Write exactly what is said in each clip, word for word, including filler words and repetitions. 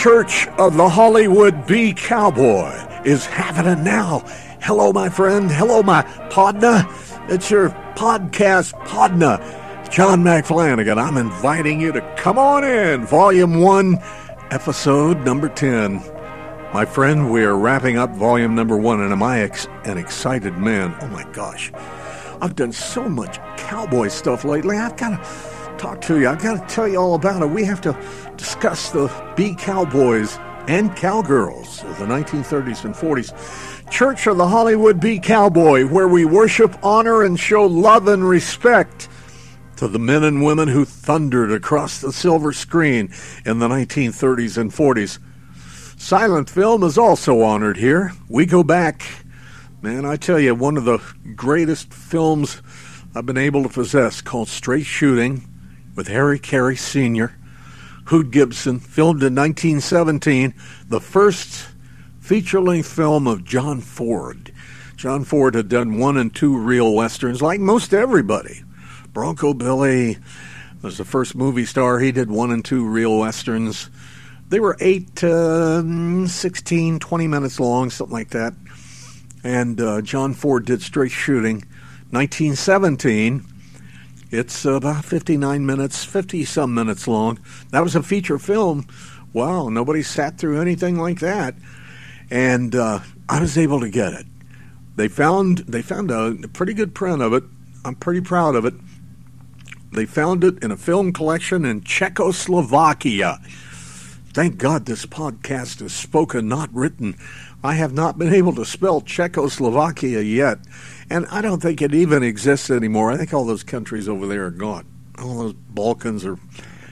Church of the Hollywood B Cowboy is happening now. Hello, my friend. Hello, my podna. It's your podcast podna, John McFlanagan. I'm inviting you to come on in. Volume one, episode number ten. My friend, we are wrapping up volume number one, and am I ex- an excited man? Oh, my gosh. I've done so much cowboy stuff lately. I've got to talk to you. I've got to tell you all about it. We have to discuss the B Cowboys and cowgirls of the nineteen thirties and forties. Church of the Hollywood B Cowboy, where we worship, honor, and show love and respect to the men and women who thundered across the silver screen in the nineteen thirties and forties. Silent film is also honored here. We go back, man, I tell you, one of the greatest films I've been able to possess, called Straight Shooting, with Harry Carey Senior, Hoot Gibson, filmed in nineteen seventeen, the first feature-length film of John Ford. John Ford had done one and two real westerns, like most everybody. Bronco Billy was the first movie star. He did one and two real westerns. They were eight, uh, sixteen, twenty minutes long, something like that. And uh, John Ford did Straight Shooting. nineteen seventeen, it's about fifty-nine minutes, fifty-some minutes long. That was a feature film. Wow, nobody sat through anything like that. And uh, I was able to get it. They found they found a, a pretty good print of it. I'm pretty proud of it. They found it in a film collection in Czechoslovakia. Thank God this podcast is spoken, not written. I have not been able to spell Czechoslovakia yet, and I don't think it even exists anymore. I think all those countries over there are gone. All those Balkans or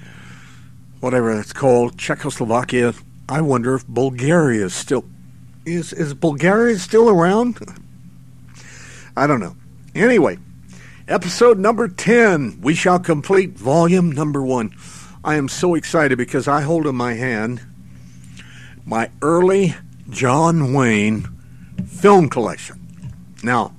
whatever it's called, Czechoslovakia. I wonder if Bulgaria is still... Is, is Bulgaria still around? I don't know. Anyway, episode number ten. We shall complete volume number one. I am so excited because I hold in my hand my early John Wayne film collection. Now,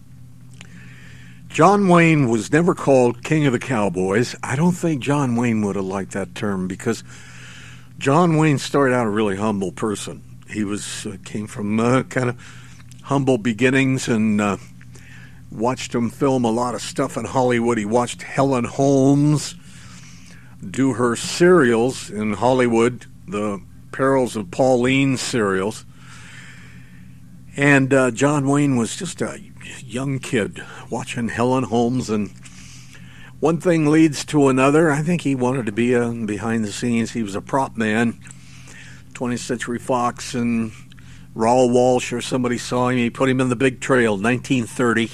John Wayne was never called King of the Cowboys. I don't think John Wayne would have liked that term because John Wayne started out a really humble person. He was uh, came from uh, kind of humble beginnings and uh, watched him film a lot of stuff in Hollywood. He watched Helen Holmes do her serials in Hollywood, the Perils of Pauline serials. And uh, John Wayne was just a young kid watching Helen Holmes, and one thing leads to another. I think he wanted to be uh, behind the scenes. He was a prop man. twentieth Century Fox and Raoul Walsh or somebody saw him. He put him in The Big Trail, nineteen thirty.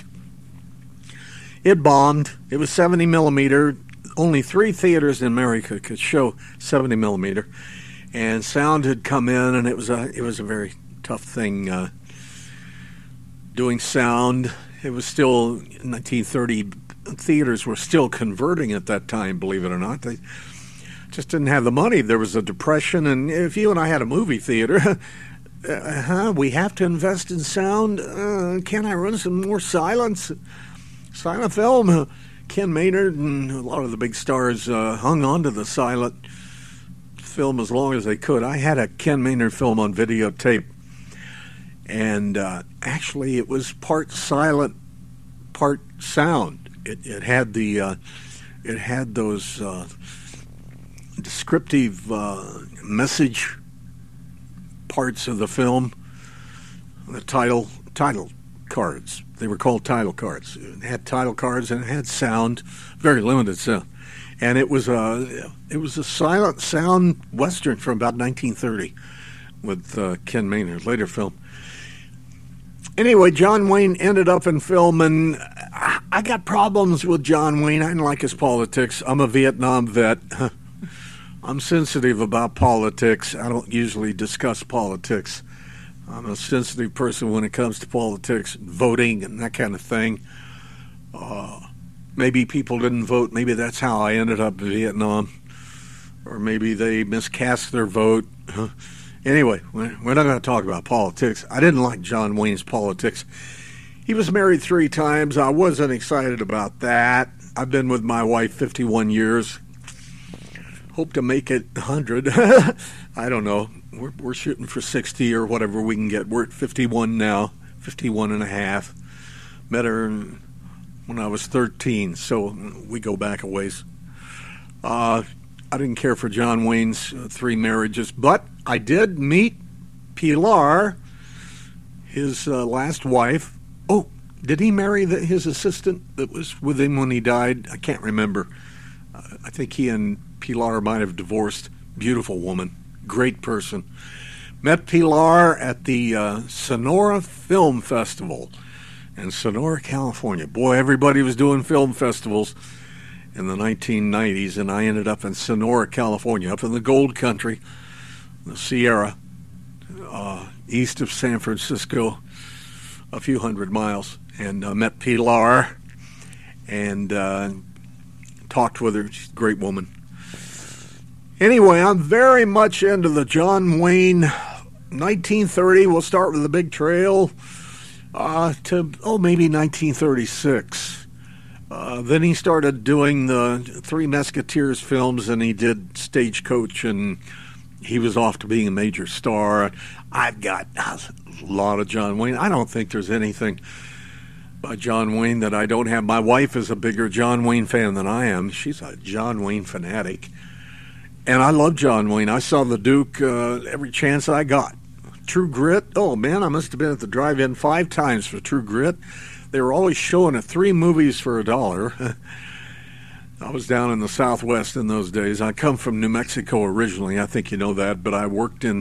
It bombed. It was seventy millimeter. Only three theaters in America could show seventy millimeter, and sound had come in, and it was a it was a very tough thing uh, doing sound. It was still nineteen thirty. Theaters were still converting at that time, believe it or not. They just didn't have the money. There was a depression, and if you and I had a movie theater, uh, huh, we have to invest in sound. Uh, can I run some more silence? Silent film. Uh, Ken Maynard and a lot of the big stars uh, hung on to the silent film as long as they could. I had a Ken Maynard film on videotape, and uh, actually it was part silent, part sound. It, it had the uh, it had those uh, descriptive uh, message parts of the film, the title title cards. They were called title cards. It had title cards and it had sound, very limited sound, and it was a it was a silent sound western from about nineteen thirty with uh, Ken Maynard, later film. Anyway, John Wayne ended up in film, and I got problems with John Wayne. I didn't like his politics. I'm a Vietnam vet. I'm sensitive about politics. I don't usually discuss politics. I'm a sensitive person when it comes to politics, voting, and that kind of thing. Uh, maybe people didn't vote. Maybe that's how I ended up in Vietnam. Or maybe they miscast their vote. Anyway, we're not going to talk about politics. I didn't like John Wayne's politics. He was married three times. I wasn't excited about that. I've been with my wife fifty-one years. Hope to make it one hundred. I don't know. We're, we're shooting for sixty or whatever we can get. We're at fifty-one now, fifty-one and a half. Met her when I was thirteen, so we go back a ways. Uh, I didn't care for John Wayne's uh, three marriages, but I did meet Pilar, his uh, last wife. Oh, did he marry the, his assistant that was with him when he died? I can't remember. Uh, I think he and Pilar might have divorced. Beautiful woman. Great person. Met Pilar at the uh, Sonora Film Festival in Sonora, California. Boy, everybody was doing film festivals in the nineteen nineties, and I ended up in Sonora, California, up in the Gold Country, the Sierra, uh, east of San Francisco, a few hundred miles, and uh, met Pilar and uh, talked with her. She's a great woman. Anyway, I'm very much into the John Wayne nineteen thirty. We'll start with the Big Trail uh, to, oh, maybe nineteen thirty-six. Uh, then he started doing the Three Musketeers films, and he did Stagecoach, and he was off to being a major star. I've got a lot of John Wayne. I don't think there's anything by John Wayne that I don't have. My wife is a bigger John Wayne fan than I am. She's a John Wayne fanatic. And I love John Wayne. I saw The Duke uh, every chance I got. True Grit, oh man, I must have been at the drive-in five times for True Grit. They were always showing it, three movies for a dollar. I was down in the Southwest in those days. I come from New Mexico originally. I think you know that, but I worked in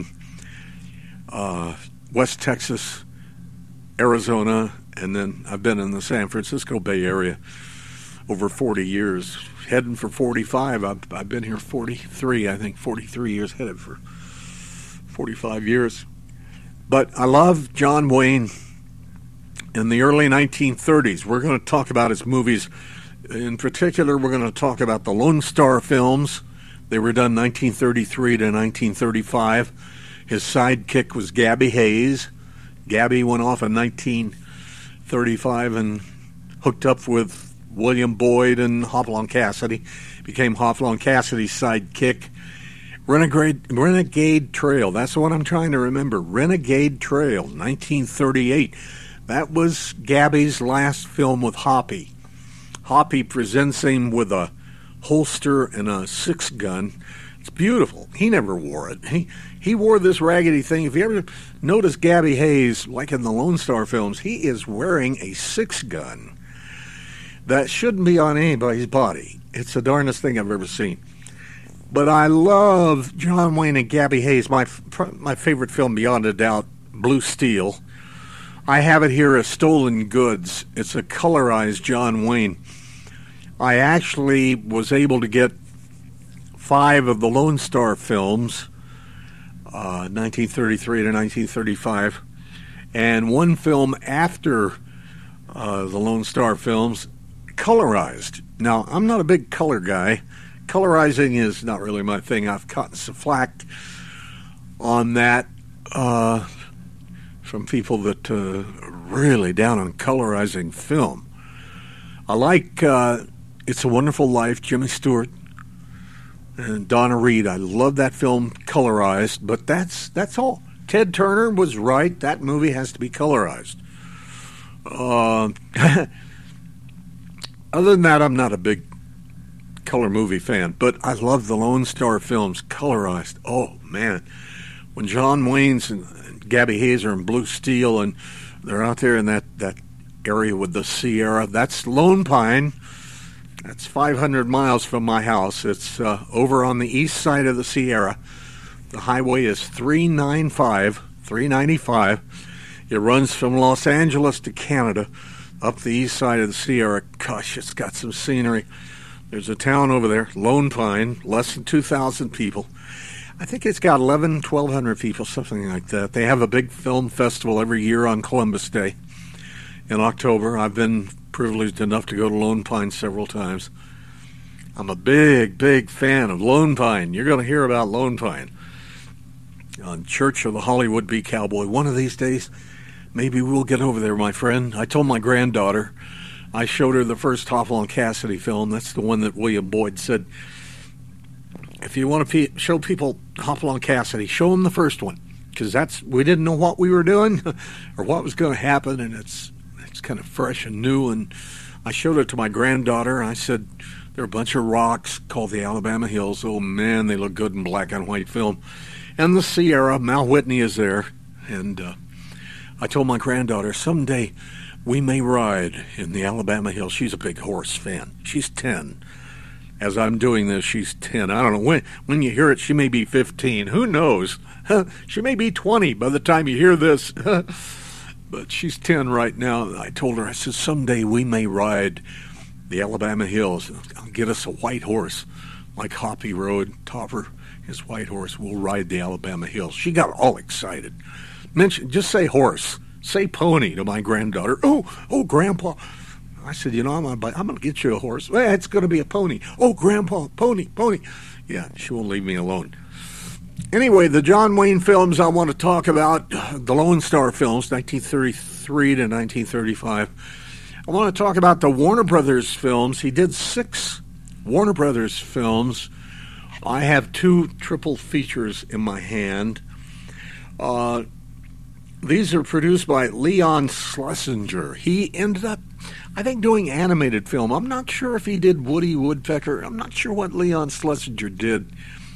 uh, West Texas, Arizona, and then I've been in the San Francisco Bay Area over forty years. Heading for forty-five. I've, I've been here forty-three, I think, forty-three years, headed for forty-five years. But I love John Wayne in the early nineteen thirties. We're going to talk about his movies. In particular, we're going to talk about the Lone Star films. They were done nineteen thirty-three to nineteen thirty-five. His sidekick was Gabby Hayes. Gabby went off in nineteen thirty-five and hooked up with William Boyd and Hopalong Cassidy, became Hopalong Cassidy's sidekick. Renegade, Renegade Trail, that's what I'm trying to remember. Renegade Trail, nineteen thirty-eight. That was Gabby's last film with Hoppy. Hoppy presents him with a holster and a six-gun. It's beautiful. He never wore it. He he wore this raggedy thing. If you ever notice Gabby Hayes, like in the Lone Star films, he is wearing a six-gun. That shouldn't be on anybody's body. It's the darndest thing I've ever seen. But I love John Wayne and Gabby Hayes. My my favorite film, beyond a doubt, Blue Steel. I have it here as Stolen Goods. It's a colorized John Wayne. I actually was able to get five of the Lone Star films, uh, nineteen thirty-three to nineteen thirty-five, and one film after uh, the Lone Star films, colorized. Now, I'm not a big color guy. Colorizing is not really my thing. I've caught some flack on that uh, from people that uh, are really down on colorizing film. I like uh, It's a Wonderful Life, Jimmy Stewart and Donna Reed. I love that film colorized, but that's that's all. Ted Turner was right. That movie has to be colorized. Uh, other than that, I'm not a big color movie fan, but I love the Lone Star films colorized. Oh, man. When John Wayne's and Gabby Hayes are in Blue Steel and they're out there in that, that area with the Sierra, that's Lone Pine. That's five hundred miles from my house. It's uh, over on the east side of the Sierra. The highway is three ninety-five, three ninety-five. It runs from Los Angeles to Canada up the east side of the Sierra. Gosh, it's got some scenery. There's a town over there, Lone Pine, less than two thousand people. I think it's got eleven, twelve hundred people, something like that. They have a big film festival every year on Columbus Day in October. I've been privileged enough to go to Lone Pine several times. I'm a big, big fan of Lone Pine. You're going to hear about Lone Pine on Church of the Hollywood B. Cowboy. One of these days, maybe we'll get over there, my friend. I told my granddaughter, I showed her the first Hopalong Cassidy film. That's the one that William Boyd said if you want to pe- show people Hopalong Cassidy, show them the first one, because that's we didn't know what we were doing or what was going to happen, and it's it's kind of fresh and new. And I showed it to my granddaughter. I said, there are a bunch of rocks called the Alabama Hills. Oh, man, they look good in black and white film. And the Sierra, Mal Whitney is there. And uh, I told my granddaughter, someday we may ride in the Alabama Hills. She's a big horse fan. She's ten. As I'm doing this, she's ten. I don't know. When, when you hear it, she may be fifteen. Who knows? She may be twenty by the time you hear this. But she's ten right now. I told her, I said, someday we may ride the Alabama Hills. I'll get us a white horse, like Hoppy rode Topper, his white horse. We'll ride the Alabama Hills. She got all excited. Mention, just say horse. Say pony to my granddaughter. Oh, oh, Grandpa. I said, you know, I'm going to I'm gonna get you a horse. Well, it's going to be a pony. Oh, Grandpa, pony, pony. Yeah, she won't leave me alone. Anyway, the John Wayne films I want to talk about, the Lone Star films, nineteen thirty-three to nineteen thirty-five. I want to talk about the Warner Brothers films. He did six Warner Brothers films. I have two triple features in my hand. Uh, these are produced by Leon Schlesinger. He ended up, I think, doing animated film. I'm not sure if he did Woody Woodpecker. I'm not sure what Leon Schlesinger did.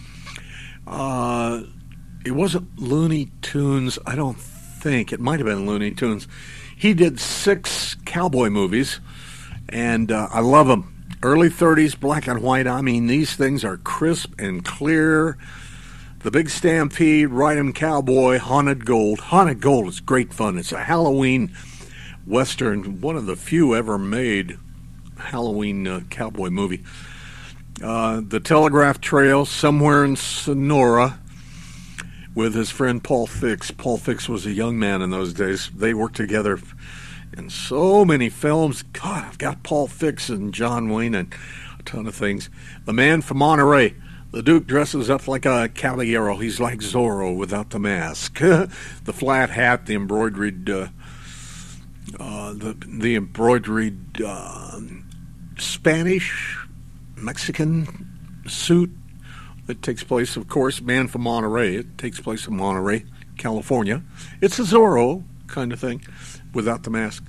Uh, it wasn't Looney Tunes, I don't think. It might have been Looney Tunes. He did six cowboy movies, and uh, I love them. Early thirties, black and white. I mean, these things are crisp and clear. The Big Stampede, Ride 'em Cowboy, Haunted Gold. Haunted Gold is great fun. It's a Halloween Western, one of the few ever made Halloween uh, cowboy movie. Uh, the Telegraph Trail, Somewhere in Sonora, with his friend Paul Fix. Paul Fix was a young man in those days. They worked together in so many films. God, I've got Paul Fix and John Wayne and a ton of things. The Man from Monterey. The Duke dresses up like a caballero. He's like Zorro without the mask. The flat hat, the embroidered, uh, uh, the the embroidered uh, Spanish, Mexican suit. It takes place, of course, Man from Monterey. It takes place in Monterey, California. It's a Zorro kind of thing, without the mask.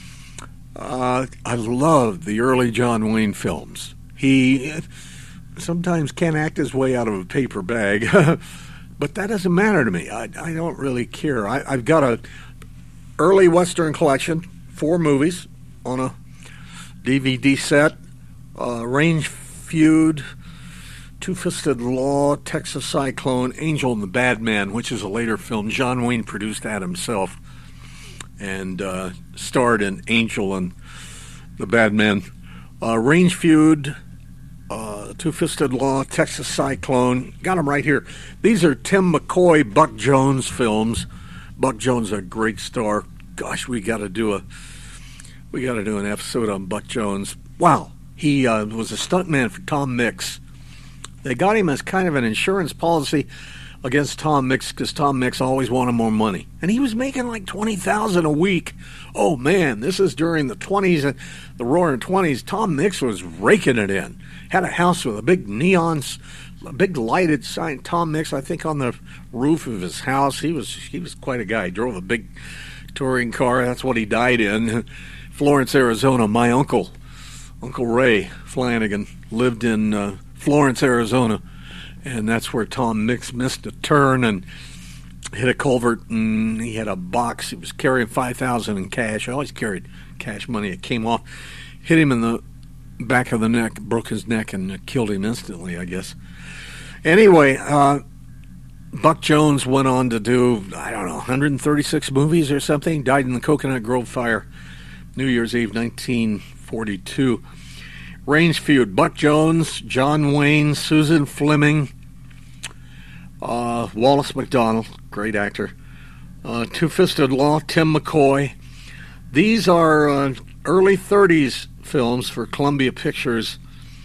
Uh, I love the early John Wayne films. He sometimes can't act his way out of a paper bag, but that doesn't matter to me. I, I don't really care. I, I've got a early Western collection, four movies on a D V D set. Uh, Range Feud, Two-Fisted Law, Texas Cyclone, Angel and the Bad Man, which is a later film. John Wayne produced that himself and uh, starred in Angel and the Bad Man. Uh, Range Feud, uh, Two-Fisted Law, Texas Cyclone. Got them right here. These are Tim McCoy, Buck Jones films. Buck Jones is a great star. Gosh, we got to do a we got to do an episode on Buck Jones. Wow. He uh, was a stuntman for Tom Mix. They got him as kind of an insurance policy against Tom Mix because Tom Mix always wanted more money. And he was making like twenty thousand dollars a week. Oh, man, this is during the twenties and the roaring twenties. Tom Mix was raking it in. Had a house with a big neon, a big lighted sign. Tom Mix, I think, on the roof of his house. He was he was quite a guy. He drove a big touring car. That's what he died in. Florence, Arizona. My uncle. Uncle Ray Flanagan lived in uh, Florence, Arizona, and that's where Tom Mix missed a turn and hit a culvert, and he had a box. He was carrying five thousand dollars in cash. I always carried cash money. It came off, hit him in the back of the neck, broke his neck, and killed him instantly, I guess. Anyway, uh, Buck Jones went on to do, I don't know, one hundred thirty-six movies or something. Died in the Coconut Grove fire, New Year's Eve, nineteen forty-two. Range Feud, Buck Jones, John Wayne, Susan Fleming, uh, Wallace McDonald, great actor, uh, Two-Fisted Law, Tim McCoy. These are uh, early thirties films for Columbia Pictures.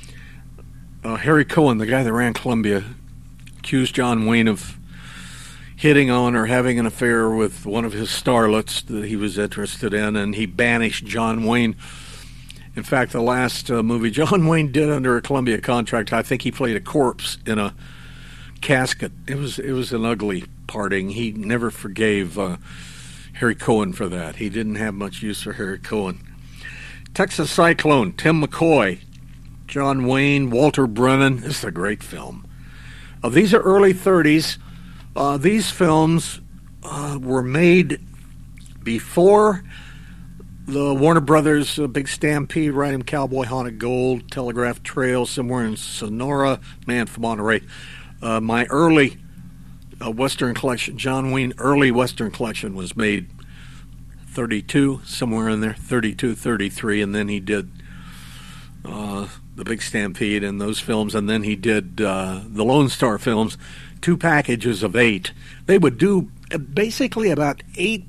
Uh, Harry Cohen, the guy that ran Columbia, accused John Wayne of hitting on or having an affair with one of his starlets that he was interested in, and he banished John Wayne In fact, the last uh, movie John Wayne did under a Columbia contract, I think he played a corpse in a casket. It was it was an ugly parting. He never forgave uh, Harry Cohen for that. He didn't have much use for Harry Cohen. Texas Cyclone, Tim McCoy, John Wayne, Walter Brennan. This is a great film. Uh, these are early thirties. Uh, these films uh, were made before the Warner Brothers uh, Big Stampede, Ride 'Em Cowboy, Haunted Gold, Telegraph Trail, Somewhere in Sonora, Man from Monterey. Uh, my early uh, Western collection, John Wayne early Western collection, was made thirty-two, somewhere in there, thirty-two, thirty-three, and then he did uh, the Big Stampede and those films, and then he did uh, the Lone Star films, two packages of eight. They would do basically about eight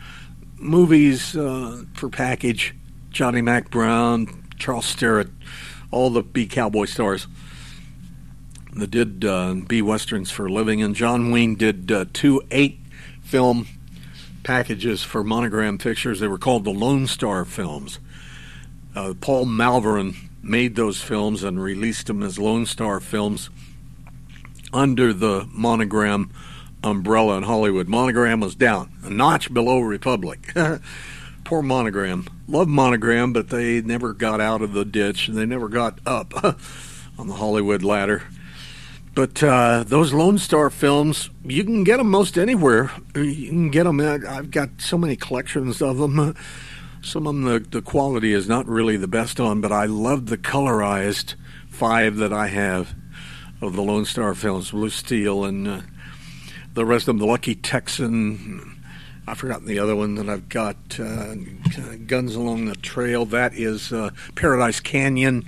movies uh, per package. Johnny Mac Brown, Charles Starrett, all the B Cowboy stars that did uh, B Westerns for a living. And John Wayne did uh, two eight-film packages for Monogram Pictures. They were called the Lone Star films. Uh, Paul Malverin made those films and released them as Lone Star films under the Monogram umbrella in Hollywood. Monogram was down, a notch below Republic. Poor Monogram. Loved Monogram, but they never got out of the ditch, and they never got up on the Hollywood ladder. But uh, those Lone Star films, you can get them most anywhere. You can get them. I've got so many collections of them. Some of them, the, the quality is not really the best on, but I love the colorized five that I have of the Lone Star films, Blue Steel and uh, the rest of them, The Lucky Texan. I've forgotten the other one that I've got, uh, Guns Along the Trail. That is uh, Paradise Canyon.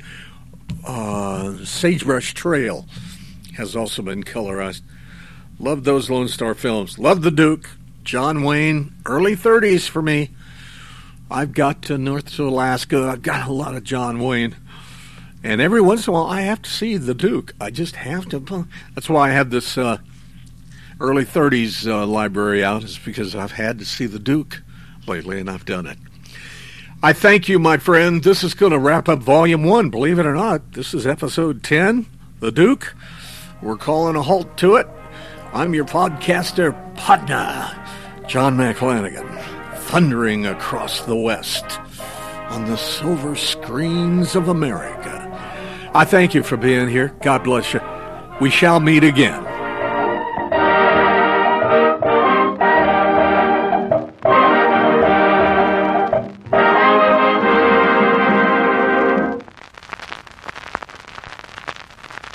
Uh, Sagebrush Trail has also been colorized. Love those Lone Star films. Love the Duke. John Wayne, early thirties for me. I've got to North to Alaska. I've got a lot of John Wayne. And every once in a while, I have to see the Duke. I just have to. That's why I have this uh, early thirties uh, library out, is because I've had to see the Duke lately, and I've done it. I thank you, my friend. This is going to wrap up Volume one. Believe it or not, this is Episode ten, The Duke. We're calling a halt to it. I'm your podcaster, Podna, John McFlanagan, thundering across the West on the silver screens of America. I thank you for being here. God bless you. We shall meet again.